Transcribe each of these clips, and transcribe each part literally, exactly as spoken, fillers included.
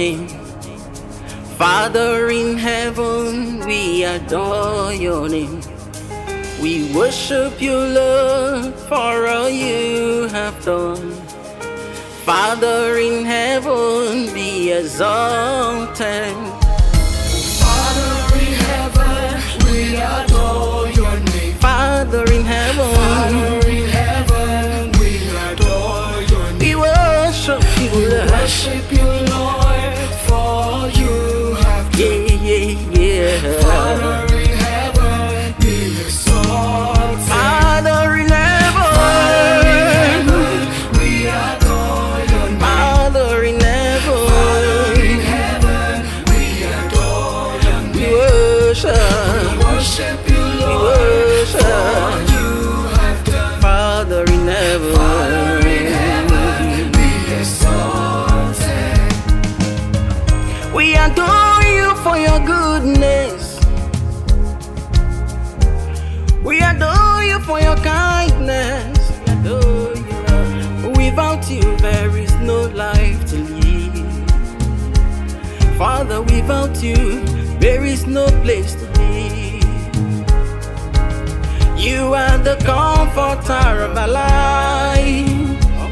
name. Father in heaven, we adore your name. We worship you, Lord, for all you have done. Father in heaven, be exalted. Father in heaven, we adore your name. Father in heaven, Father in heaven, we adore your name. we worship you, Lord. Worship you, Lord, for all you have done. Yeah, yeah, yeah. Father in heaven, be exalted. Father in heaven, Father in heaven, we adore your name. Father in heaven, Father in heaven, we adore your we name. worship, Worship you, we Lord, for all worship. you have done. Father in heaven, Father in heaven, be exalted. we adore you for your goodness. We adore you for your kindness. We adore you, Lord. Without you, there is no life to live. Father, without you, there is no place to be. You are the comforter of our life.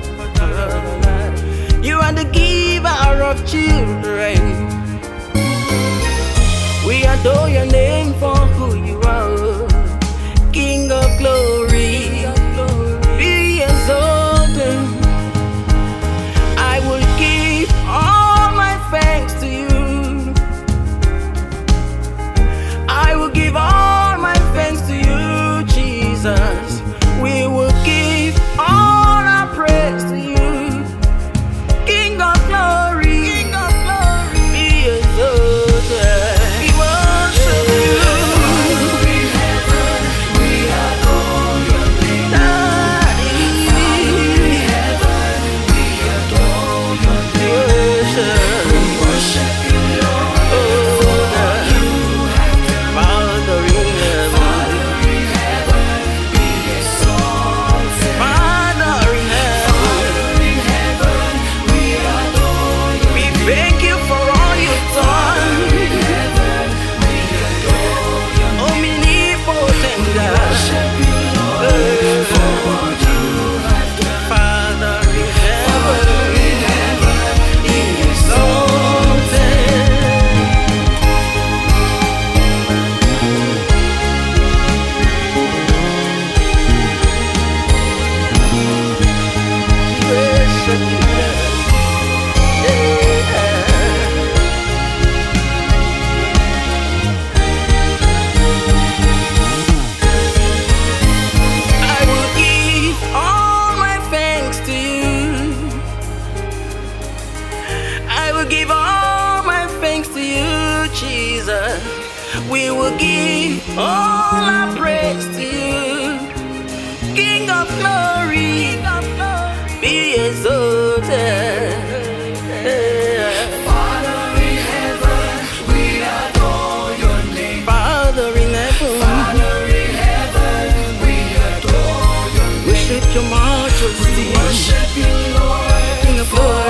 You are the giver of children. We adore your name for who you are, King of glory. Be exalted. I will give all my thanks to you. I will give all my thanks to you, Jesus. We will give all our praise to you, King of glory. King of glory. Be exalted. We worship you. Father in heaven, we adore your name. Daddy. Father in heaven, we adore your name. Worship. We worship you, Lord, for all you have done. Father in heaven. Father in heaven, be exalted. Father in heaven. Father in heaven, we adore your We name. thank you for all you've done. In heaven, we adore your name. Omnipotent God. Worship you, Lord, for all you have done. Father in Father heaven. in heaven, be Exalted. Worship you, Lord. Yeah. I will give all my thanks to you. I will give all my thanks to you, Jesus. We will give all our praise to you, King of glory. Be exalted. Father in heaven, we adore your name. Father in heaven, Father in heaven, we adore your name. worship your majesty, Worship you, Lord, King of for